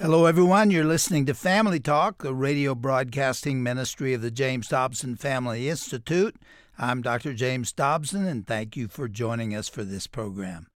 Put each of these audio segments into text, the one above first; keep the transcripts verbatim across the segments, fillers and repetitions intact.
Hello, everyone. You're listening to Family Talk, a radio broadcasting ministry of the James Dobson Family Institute. I'm Doctor James Dobson, and thank you for joining us for this program.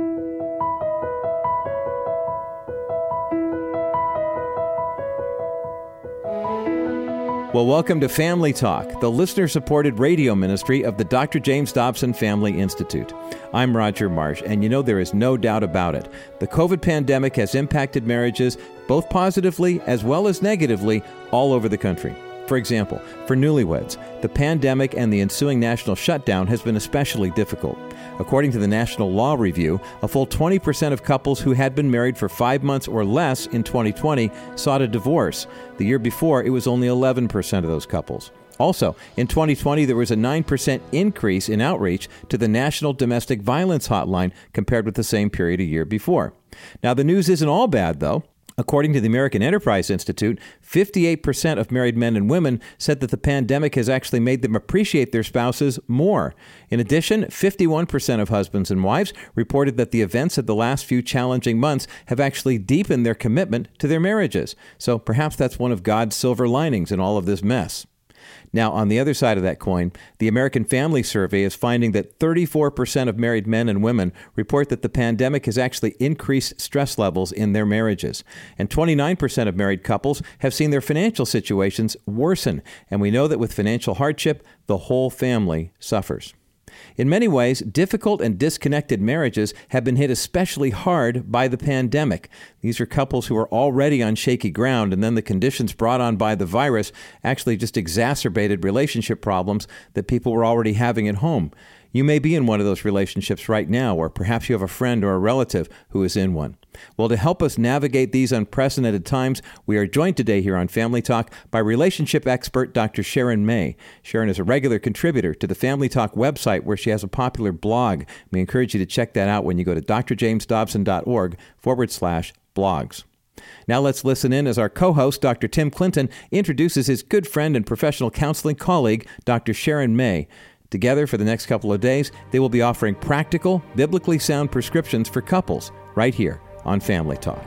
Well, welcome to Family Talk, the listener-supported radio ministry of the Doctor James Dobson Family Institute. I'm Roger Marsh, and you know there is no doubt about it. The COVID pandemic has impacted marriages both positively as well as negatively all over the country. For example, for newlyweds, the pandemic and the ensuing national shutdown has been especially difficult. According to the National Law Review, a full twenty percent of couples who had been married for five months or less in twenty twenty sought a divorce. The year before, it was only eleven percent of those couples. Also, in twenty twenty, there was a nine percent increase in outreach to the National Domestic Violence Hotline compared with the same period a year before. Now, the news isn't all bad, though. According to the American Enterprise Institute, fifty-eight percent of married men and women said that the pandemic has actually made them appreciate their spouses more. In addition, fifty-one percent of husbands and wives reported that the events of the last few challenging months have actually deepened their commitment to their marriages. So perhaps that's one of God's silver linings in all of this mess. Now, on the other side of that coin, the American Family Survey is finding that thirty-four percent of married men and women report that the pandemic has actually increased stress levels in their marriages. And twenty-nine percent of married couples have seen their financial situations worsen. And we know that with financial hardship, the whole family suffers. In many ways, difficult and disconnected marriages have been hit especially hard by the pandemic. These are couples who are already on shaky ground, and then the conditions brought on by the virus actually just exacerbated relationship problems that people were already having at home. You may be in one of those relationships right now, or perhaps you have a friend or a relative who is in one. Well, to help us navigate these unprecedented times, we are joined today here on Family Talk by relationship expert Doctor Sharon May. Sharon is a regular contributor to the Family Talk website where she has a popular blog. We encourage you to check that out when you go to drjamesdobson.org forward slash blogs. Now let's listen in as our co-host, Doctor Tim Clinton, introduces his good friend and professional counseling colleague, Doctor Sharon May. Together, for the next couple of days, they will be offering practical, biblically sound prescriptions for couples right here on Family Talk.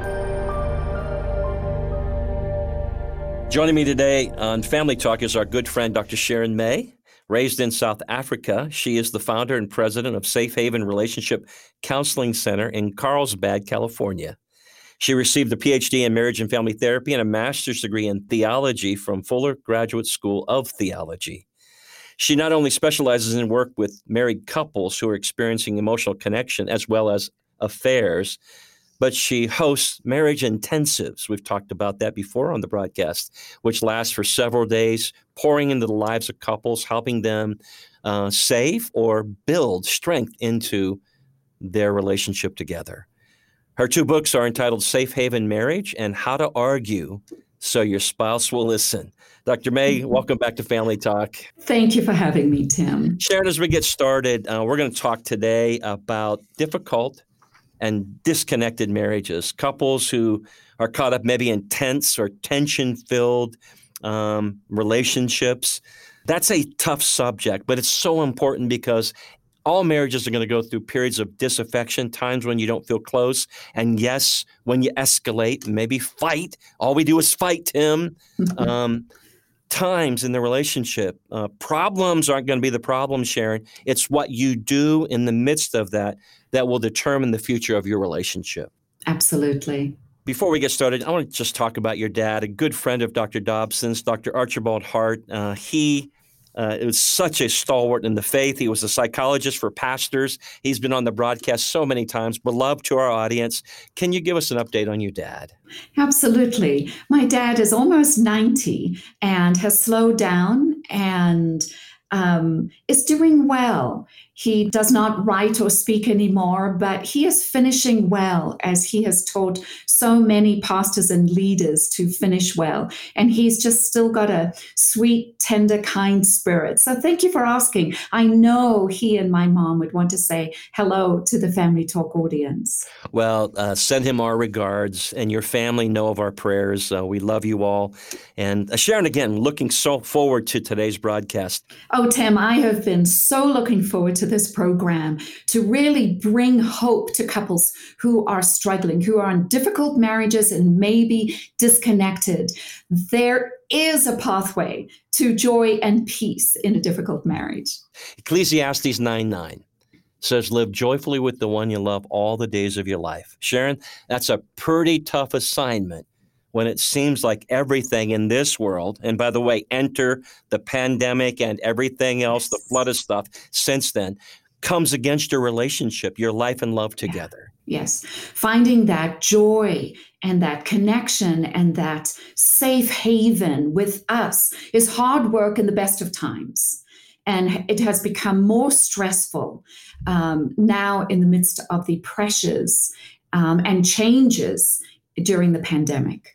Joining me today on Family Talk is our good friend, Doctor Sharon May. Raised in South Africa, she is the founder and president of Safe Haven Relationship Counseling Center in Carlsbad, California. She received a P H D in marriage and family therapy and a master's degree in theology from Fuller Graduate School of Theology. She not only specializes in work with married couples who are experiencing emotional connection as well as affairs, but she hosts marriage intensives. We've talked about that before on the broadcast, which lasts for several days, pouring into the lives of couples, helping them uh, save or build strength into their relationship together. Her two books are entitled Safe Haven Marriage and How to Argue So Your Spouse Will Listen. Doctor May, welcome back to Family Talk. Thank you for having me, Tim. Sharon, as we get started, uh, we're going to talk today about difficult and disconnected marriages, couples who are caught up maybe in tense or tension-filled um, relationships. That's a tough subject, but it's so important because all marriages are going to go through periods of disaffection, times when you don't feel close. And yes, when you escalate, maybe fight. All we do is fight, Tim. um, times in the relationship. Uh, problems aren't going to be the problem, Sharon. It's what you do in the midst of that that will determine the future of your relationship. Absolutely. Before we get started, I want to just talk about your dad, a good friend of Doctor Dobson's, Doctor Archibald Hart. Uh, he Uh, it was such a stalwart in the faith. He was a psychologist for pastors. He's been on the broadcast so many times, beloved to our audience. Can you give us an update on your dad? Absolutely. My dad is almost ninety and has slowed down and um, is doing well. He does not write or speak anymore, but he is finishing well, as he has taught so many pastors and leaders to finish well. And he's just still got a sweet, tender, kind spirit. So thank you for asking. I know he and my mom would want to say hello to the Family Talk audience. Well, uh, send him our regards, and your family know of our prayers. Uh, we love you all. And uh, Sharon, again, looking so forward to today's broadcast. Oh, Tim, I have been so looking forward to this program to really bring hope to couples who are struggling, who are in difficult marriages and maybe disconnected. There is a pathway to joy and peace in a difficult marriage. Ecclesiastes nine nine says, live joyfully with the one you love all the days of your life. Sharon, that's a pretty tough assignment when it seems like everything in this world, and by the way, enter the pandemic and everything else, the flood of stuff since then, comes against your relationship, your life and love together. Yeah. Yes. Finding that joy and that connection and that safe haven with us is hard work in the best of times. And it has become more stressful um, now in the midst of the pressures um, and changes during the pandemic.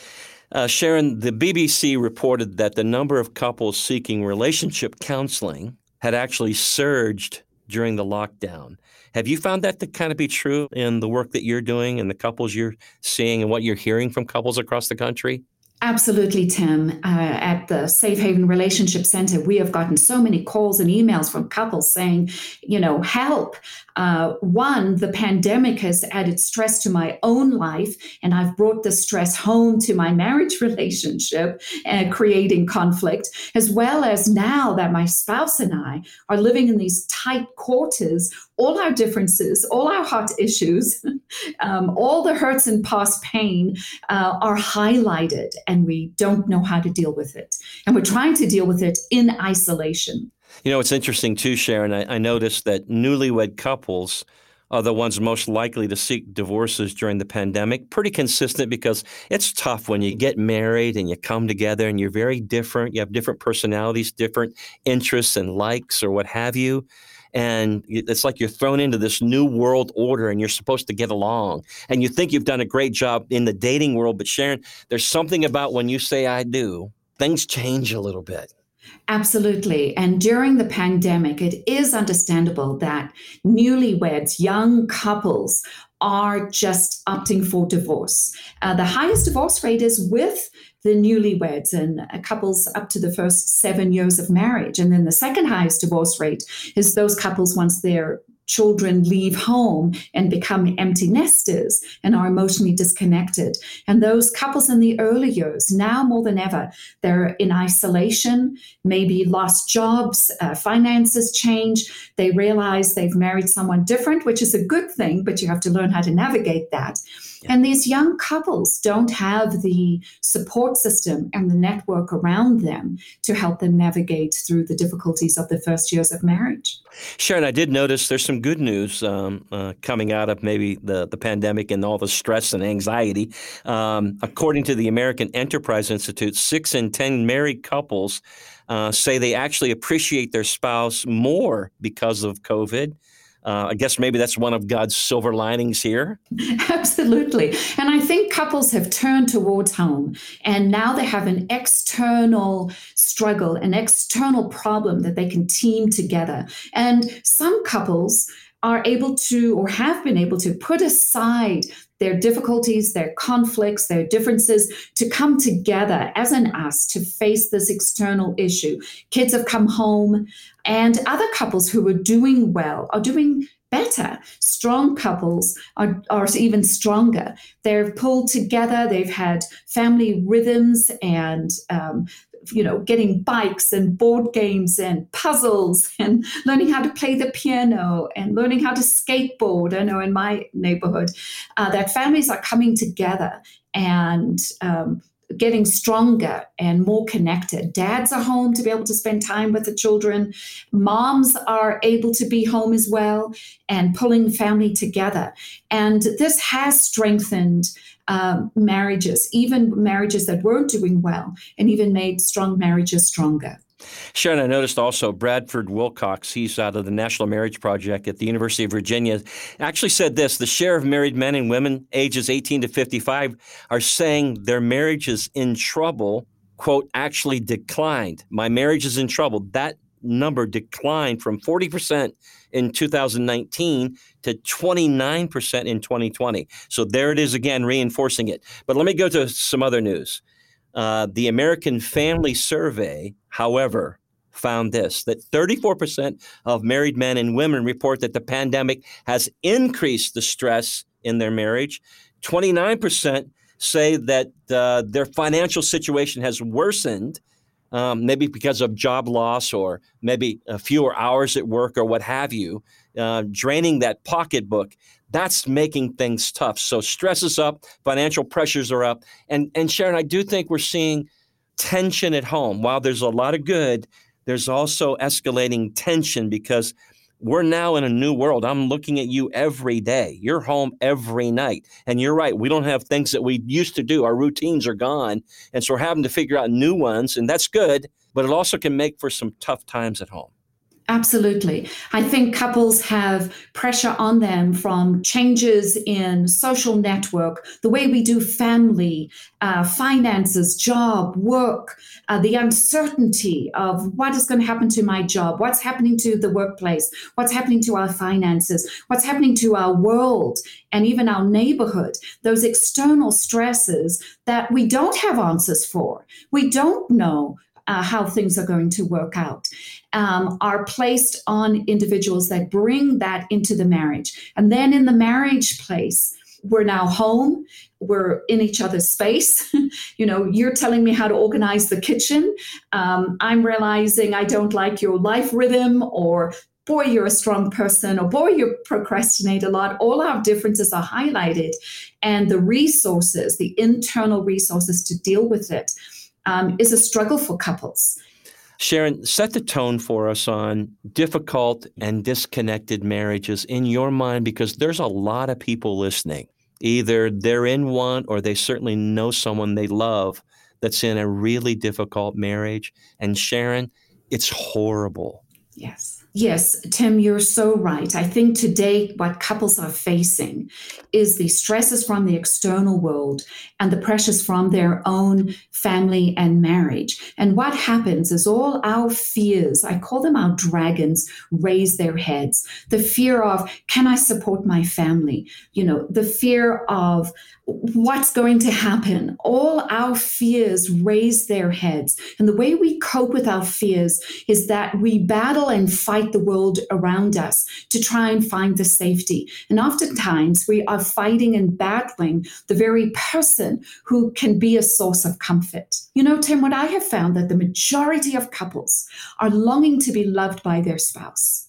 Uh, Sharon, the B B C reported that the number of couples seeking relationship counseling had actually surged during the lockdown. Have you found that to kind of be true in the work that you're doing and the couples you're seeing and what you're hearing from couples across the country? Absolutely, Tim. Uh, at the Safe Haven Relationship Center, we have gotten so many calls and emails from couples saying, you know, help. Uh, one, the pandemic has added stress to my own life, and I've brought the stress home to my marriage relationship, uh, creating conflict, as well as now that my spouse and I are living in these tight quarters, all our differences, all our hot issues, um, all the hurts and past pain uh, are highlighted, and we don't know how to deal with it. And we're trying to deal with it in isolation. You know, it's interesting too, Sharon. I, I noticed that newlywed couples are the ones most likely to seek divorces during the pandemic. Pretty consistent because it's tough when you get married and you come together and you're very different. You have different personalities, different interests and likes or what have you. And it's like you're thrown into this new world order and you're supposed to get along. And you think you've done a great job in the dating world. But Sharon, there's something about when you say I do, things change a little bit. Absolutely. And during the pandemic, it is understandable that newlyweds, young couples, are just opting for divorce. Uh, the highest divorce rate is with the newlyweds and uh, couples up to the first seven years of marriage. And then the second highest divorce rate is those couples once they're children leave home and become empty nesters and are emotionally disconnected. And those couples in the early years, now more than ever, they're in isolation, maybe lost jobs, uh, finances change. They realize they've married someone different, which is a good thing, but you have to learn how to navigate that. Yeah. And these young couples don't have the support system and the network around them to help them navigate through the difficulties of the first years of marriage. Sharon, I did notice there's some good news um, uh, coming out of maybe the, the pandemic and all the stress and anxiety. Um, according to the American Enterprise Institute, six in ten married couples uh, say they actually appreciate their spouse more because of COVID. Uh, I guess maybe that's one of God's silver linings here. Absolutely. And I think couples have turned towards home, and now they have an external struggle, an external problem that they can team together. And some couples are able to, or have been able to, put aside their difficulties, their conflicts, their differences, to come together as an us to face this external issue. Kids have come home, and other couples who are doing well are doing better. Strong couples are, are even stronger. They're pulled together. They've had family rhythms and um, you know, getting bikes and board games and puzzles and learning how to play the piano and learning how to skateboard. I know in my neighborhood uh, that families are coming together and um, getting stronger and more connected. Dads are home to be able to spend time with the children. Moms are able to be home as well and pulling family together. And this has strengthened um, marriages, even marriages that weren't doing well, and even made strong marriages stronger. Sharon, I noticed also Bradford Wilcox, he's out of the National Marriage Project at the University of Virginia, actually said this: the share of married men and women ages eighteen to fifty-five are saying their marriage is in trouble, quote, actually declined. My marriage is in trouble. That number declined from forty percent in two thousand nineteen to twenty-nine percent in twenty twenty. So there it is again, reinforcing it. But let me go to some other news. Uh, the American Family Survey, however, found this, that thirty-four percent of married men and women report that the pandemic has increased the stress in their marriage. twenty-nine percent say that uh, their financial situation has worsened, um, maybe because of job loss or maybe uh, fewer hours at work or what have you, uh, draining that pocketbook. That's making things tough. So stress is up, financial pressures are up. And, and Sharon, I do think we're seeing tension at home. While there's a lot of good, there's also escalating tension because we're now in a new world. I'm looking at you every day. You're home every night. And you're right. We don't have things that we used to do. Our routines are gone. And so we're having to figure out new ones. And that's good. But it also can make for some tough times at home. Absolutely. I think couples have pressure on them from changes in social network, the way we do family, uh, finances, job, work, uh, the uncertainty of what is going to happen to my job, what's happening to the workplace, what's happening to our finances, what's happening to our world, and even our neighborhood, those external stresses that we don't have answers for. We don't know Uh, how things are going to work out, um, are placed on individuals that bring that into the marriage. And then in the marriage place, we're now home, we're in each other's space. You know, you're telling me how to organize the kitchen. Um, I'm realizing I don't like your life rhythm, or boy, you're a strong person, or boy, you procrastinate a lot. All our differences are highlighted, and the resources, the internal resources to deal with it, Um, is a struggle for couples. Sharon, set the tone for us on difficult and disconnected marriages in your mind, because there's a lot of people listening. Either they're in one or they certainly know someone they love that's in a really difficult marriage. And Sharon, it's horrible. Yes. Yes, Tim, you're so right. I think today what couples are facing is the stresses from the external world and the pressures from their own family and marriage. And what happens is all our fears, I call them our dragons, raise their heads. The fear of, can I support my family? You know, the fear of what's going to happen. All our fears raise their heads. And the way we cope with our fears is that we battle and fight the world around us to try and find the safety. And oftentimes we are fighting and battling the very person who can be a source of comfort. You know, Tim, what I have found that the majority of couples are longing to be loved by their spouse.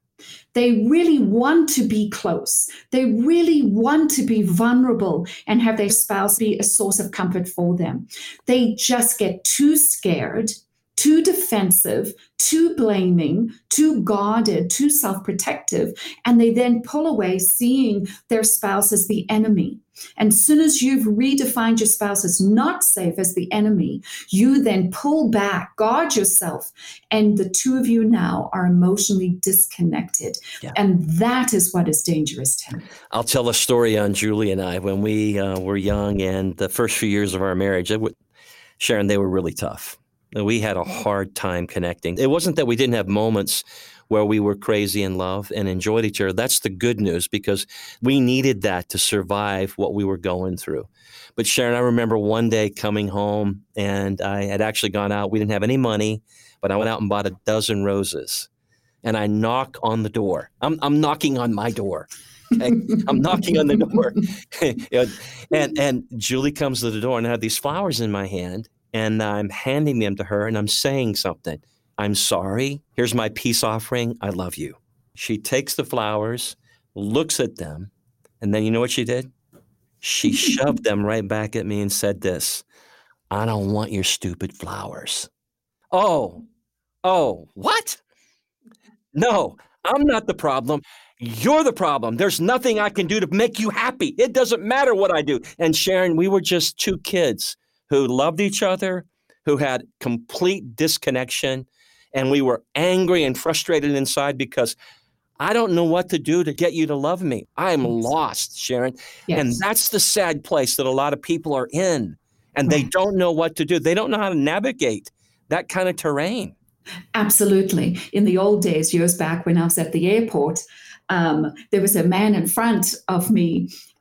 They really want to be close. They really want to be vulnerable and have their spouse be a source of comfort for them. They just get too scared, too defensive, too blaming, too guarded, too self-protective, and they then pull away, seeing their spouse as the enemy. And as soon as you've redefined your spouse as not safe, as the enemy, you then pull back, guard yourself, and the two of you now are emotionally disconnected. Yeah. And that is what is dangerous, Tim. I'll tell a story on Julie and I when we uh, were young, and the first few years of our marriage, it would, Sharon, they were really tough. We had a hard time connecting. It wasn't that we didn't have moments where we were crazy in love and enjoyed each other. That's the good news, because we needed that to survive what we were going through. But Sharon, I remember one day coming home, and I had actually gone out. We didn't have any money, but I went out and bought a dozen roses. And I knock on the door. I'm, I'm knocking on my door. Okay? I'm knocking on the door. and, and Julie comes to the door, and I have these flowers in my hand. And I'm handing them to her, and I'm saying something. I'm sorry. Here's my peace offering. I love you. She takes the flowers, looks at them, and then you know what she did? She shoved them right back at me and said this: I don't want your stupid flowers. Oh, oh, what? No, I'm not the problem. You're the problem. There's nothing I can do to make you happy. It doesn't matter what I do. And Sharon, we were just two kids who loved each other, who had complete disconnection, and we were angry and frustrated inside because I don't know what to do to get you to love me. I am yes. lost, Sharon. Yes. And that's the sad place that a lot of people are in, and right. they don't know what to do. They don't know how to navigate that kind of terrain. Absolutely. In the old days, years back when I was at the airport, Um, there was a man in front of me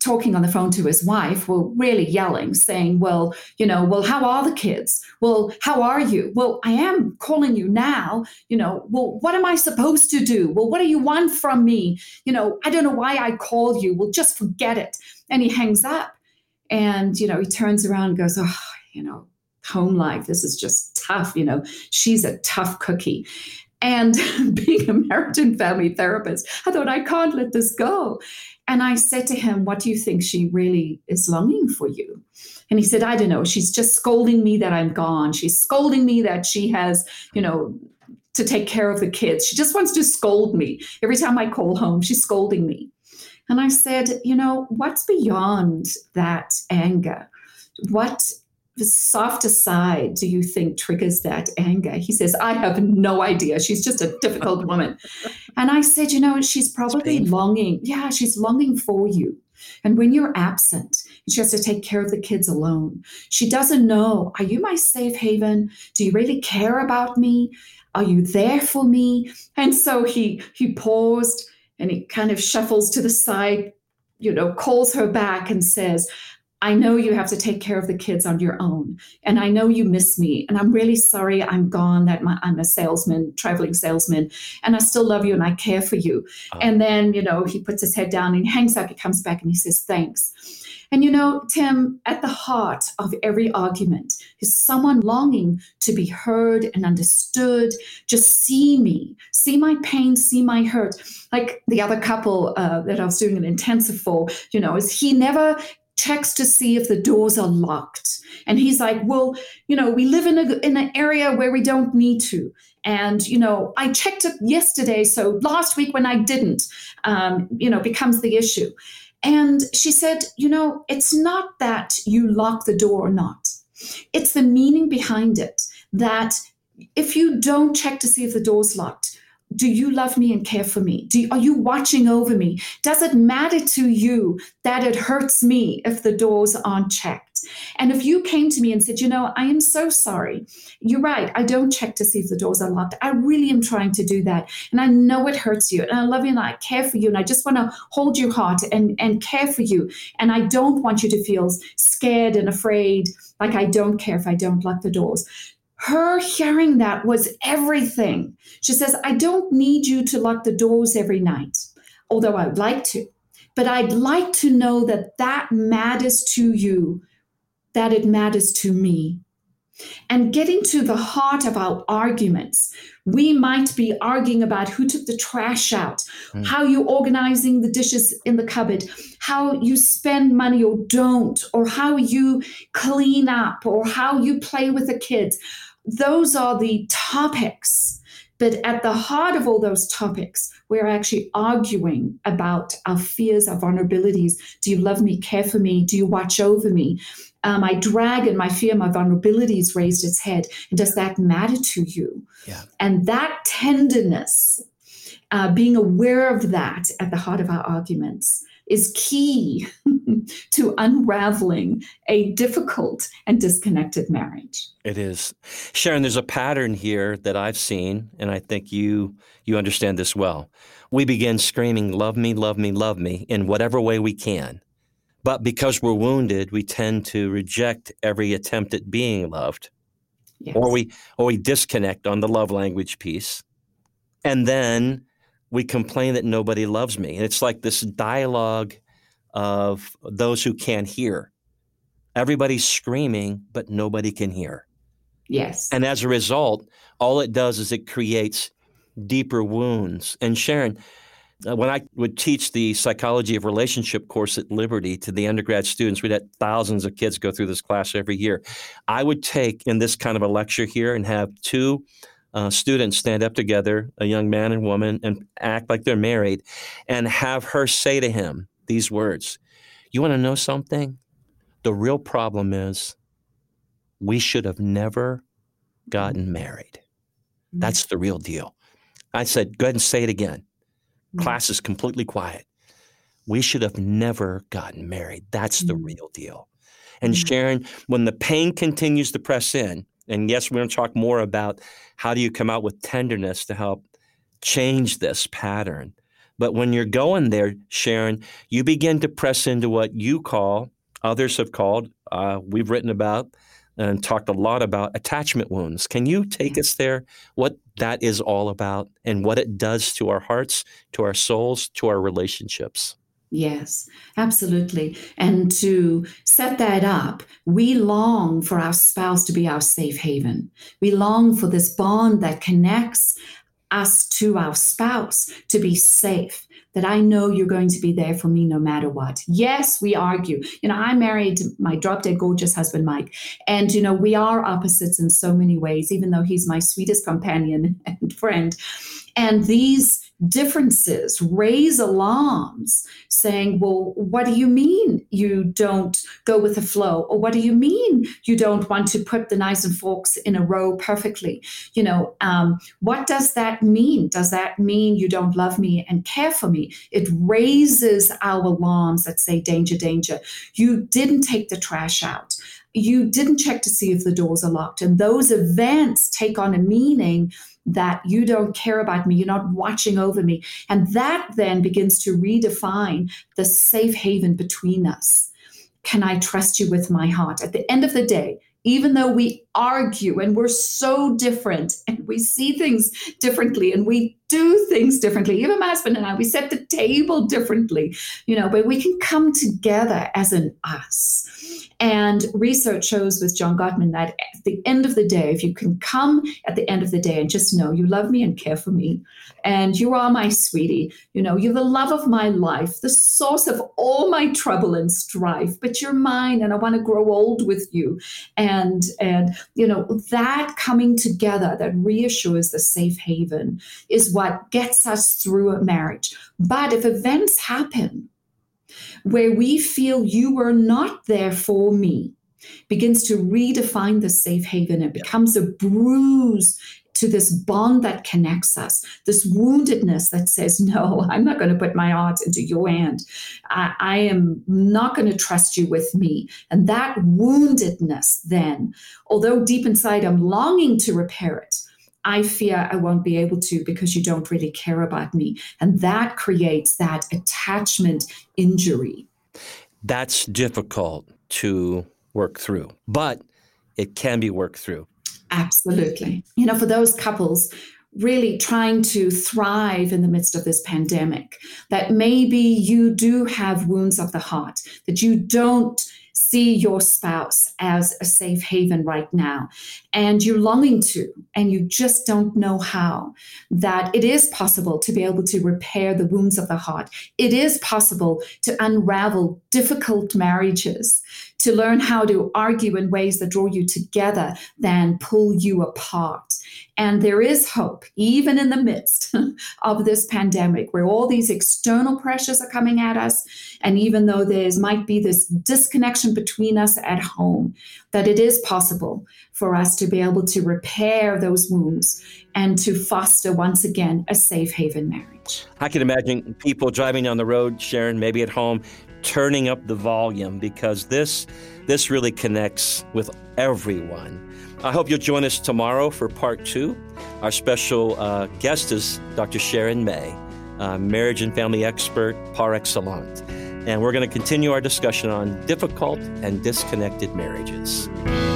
talking on the phone to his wife, well, really yelling, saying, well, you know, well, how are the kids? Well, how are you? Well, I am calling you now. You know, well, what am I supposed to do? Well, what do you want from me? You know, I don't know why I called you. Well, just forget it. And he hangs up. And, you know, he turns around and goes, oh, you know, home life, this is just tough. You know, she's a tough cookie. And being a marriage and family therapist, I thought, I can't let this go. And I said to him, what do you think she really is longing for you? And he said, I don't know. She's just scolding me that I'm gone. She's scolding me that she has, you know, to take care of the kids. She just wants to scold me. Every time I call home, she's scolding me. And I said, you know, what's beyond that anger? What softer side do you think triggers that anger? He says, I have no idea. She's just a difficult woman. And I said, you know, she's probably longing. Yeah, she's longing for you. And when you're absent, she has to take care of the kids alone. She doesn't know, are you my safe haven? Do you really care about me? Are you there for me? And so he he paused and he kind of shuffles to the side, you know, calls her back and says, I know you have to take care of the kids on your own. And I know you miss me. And I'm really sorry I'm gone, that my, I'm a salesman, traveling salesman. And I still love you and I care for you. Oh. And then, you know, he puts his head down and he hangs up, he comes back and he says, thanks. And, you know, Tim, at the heart of every argument is someone longing to be heard and understood. Just see me, see my pain, see my hurt. Like the other couple uh, that I was doing an intensive for, you know, is he never checks to see if the doors are locked. And he's like, well, you know, we live in a in an area where we don't need to. And, you know, I checked it yesterday. So last week when I didn't, um, you know, becomes the issue. And she said, you know, it's not that you lock the door or not. It's the meaning behind it, that if you don't check to see if the door's locked, do you love me and care for me? Do you, are you watching over me? Does it matter to you that it hurts me if the doors aren't checked? And if you came to me and said, you know, I am so sorry. You're right. I don't check to see if the doors are locked. I really am trying to do that. And I know it hurts you. And I love you and I care for you. And I just want to hold your heart and, and care for you. And I don't want you to feel scared and afraid, like I don't care if I don't lock the doors. Her hearing that was everything. She says, I don't need you to lock the doors every night, although I would like to. But I'd like to know that that matters to you, that it matters to me. And getting to the heart of our arguments, we might be arguing about who took the trash out, mm. how you're organizing the dishes in the cupboard, how you spend money or don't, or how you clean up, or how you play with the kids. Those are the topics. But at the heart of all those topics, we're actually arguing about our fears, our vulnerabilities. Do you love me, care for me? Do you watch over me? Um, my drag and my fear, my vulnerabilities raised its head. And does that matter to you? Yeah. And that tenderness, uh, being aware of that at the heart of our arguments, is key to unraveling a difficult and disconnected marriage. It is. Sharon, there's a pattern here that I've seen, and I think you you understand this well. We begin screaming, love me, love me, love me, in whatever way we can. But because we're wounded, we tend to reject every attempt at being loved. Yes. Or we or we disconnect on the love language piece. And then we complain that nobody loves me. And it's like this dialogue of those who can't hear. Everybody's screaming, but nobody can hear. Yes. And as a result, all it does is it creates deeper wounds. And Sharon, when I would teach the psychology of relationship course at Liberty to the undergrad students, we'd had thousands of kids go through this class every year. I would take in this kind of a lecture here and have two uh, students stand up together, a young man and woman, and act like they're married, and have her say to him these words. You want to know something? The real problem is we should have never gotten married. That's the real deal. I said, go ahead and say it again. Class is completely quiet. We should have never gotten married. That's the real deal. And Sharon, when the pain continues to press in, and yes, we're going to talk more about how do you come out with tenderness to help change this pattern. But when you're going there, Sharon, you begin to press into what you call, others have called, uh, we've written about and talked a lot about attachment wounds. Can you take us there, what that is all about and what it does to our hearts, to our souls, to our relationships? Yes, absolutely. And to set that up, we long for our spouse to be our safe haven. We long for this bond that connects us to our spouse to be safe, that I know you're going to be there for me no matter what. Yes, we argue. You know, I married my drop-dead gorgeous husband, Mike, and, you know, we are opposites in so many ways, even though he's my sweetest companion and friend. And these differences raise alarms saying, well, what do you mean you don't go with the flow? Or what do you mean you don't want to put the knives and forks in a row perfectly? You know, um, what does that mean? Does that mean you don't love me and care for me? It raises our alarms that say, danger, danger. You didn't take the trash out. You didn't check to see if the doors are locked. And those events take on a meaning that you don't care about me, you're not watching over me. And that then begins to redefine the safe haven between us. Can I trust you with my heart? At the end of the day, even though we argue and we're so different and we see things differently and we do things differently, even my husband and I, we set the table differently, you know, but we can come together as an us. And research shows with John Gottman that at the end of the day, if you can come at the end of the day and just know you love me and care for me, and you are my sweetie, you know, you're the love of my life, the source of all my trouble and strife, but you're mine and I want to grow old with you. And, and you know, that coming together that reassures the safe haven is what gets us through a marriage. But if events happen where we feel you were not there for me, begins to redefine the safe haven. It becomes a bruise to this bond that connects us, this woundedness that says, no, I'm not going to put my heart into your hand. I, I am not going to trust you with me. And that woundedness then, although deep inside I'm longing to repair it, I fear I won't be able to because you don't really care about me. And that creates that attachment injury. That's difficult to work through, but it can be worked through. Absolutely. You know, for those couples really trying to thrive in the midst of this pandemic, that maybe you do have wounds of the heart, that you don't see your spouse as a safe haven right now, and you're longing to, and you just don't know how, that it is possible to be able to repair the wounds of the heart. It is possible to unravel difficult marriages, to learn how to argue in ways that draw you together than pull you apart. And there is hope, even in the midst of this pandemic, where all these external pressures are coming at us. And even though there might be this disconnection between us at home, that it is possible for us to be able to repair those wounds and to foster once again a safe haven marriage. I can imagine people driving down the road, Sharon, maybe at home, turning up the volume because this this really connects with everyone. I hope you'll join us tomorrow for part two. Our special uh, guest is Doctor Sharon May, uh, marriage and family expert par excellence. And we're going to continue our discussion on difficult and disconnected marriages.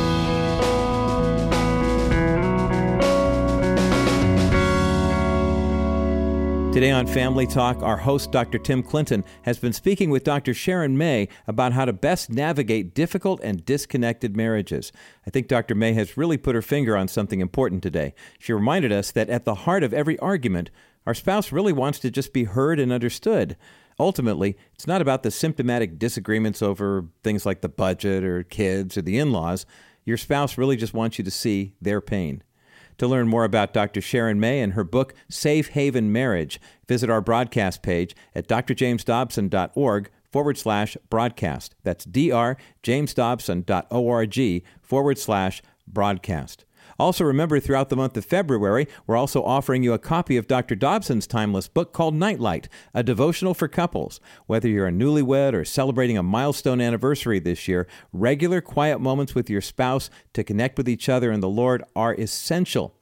Today on Family Talk, our host, Doctor Tim Clinton, has been speaking with Doctor Sharon May about how to best navigate difficult and disconnected marriages. I think Doctor May has really put her finger on something important today. She reminded us that at the heart of every argument, our spouse really wants to just be heard and understood. Ultimately, it's not about the symptomatic disagreements over things like the budget or kids or the in-laws. Your spouse really just wants you to see their pain. To learn more about Doctor Sharon May and her book, Safe Haven Marriage, visit our broadcast page at drjamesdobson.org forward slash broadcast. That's drjamesdobson.org forward slash broadcast. Also remember, throughout the month of February, we're also offering you a copy of Doctor Dobson's timeless book called Nightlight, a devotional for couples. Whether you're a newlywed or celebrating a milestone anniversary this year, regular quiet moments with your spouse to connect with each other and the Lord are essential.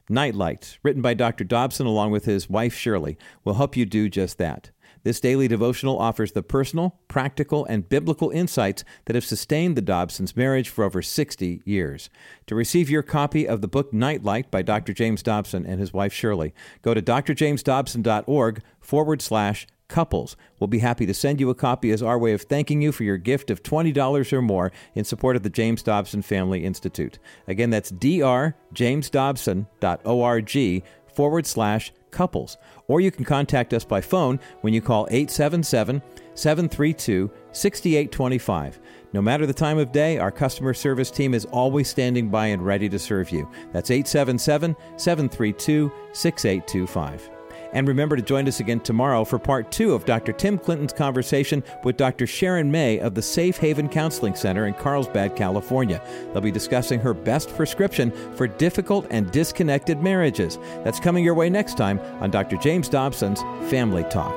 Nightlight, written by Doctor Dobson along with his wife Shirley, will help you do just that. This daily devotional offers the personal, practical, and biblical insights that have sustained the Dobsons' marriage for over sixty years. To receive your copy of the book Nightlight by Doctor James Dobson and his wife Shirley, go to drjamesdobson.org forward slash couples. We'll be happy to send you a copy as our way of thanking you for your gift of twenty dollars or more in support of the James Dobson Family Institute. Again, that's drjamesdobson.org forward slash couples. Or you can contact us by phone when you call eight seven seven, seven three two, six eight two five. No matter the time of day, our customer service team is always standing by and ready to serve you. That's eight seven seven, seven three two, six eight two five. And remember to join us again tomorrow for part two of Doctor Tim Clinton's conversation with Doctor Sharon May of the Safe Haven Counseling Center in Carlsbad, California. They'll be discussing her best prescription for difficult and disconnected marriages. That's coming your way next time on Doctor James Dobson's Family Talk.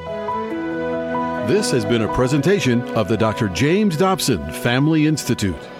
This has been a presentation of the Doctor James Dobson Family Institute.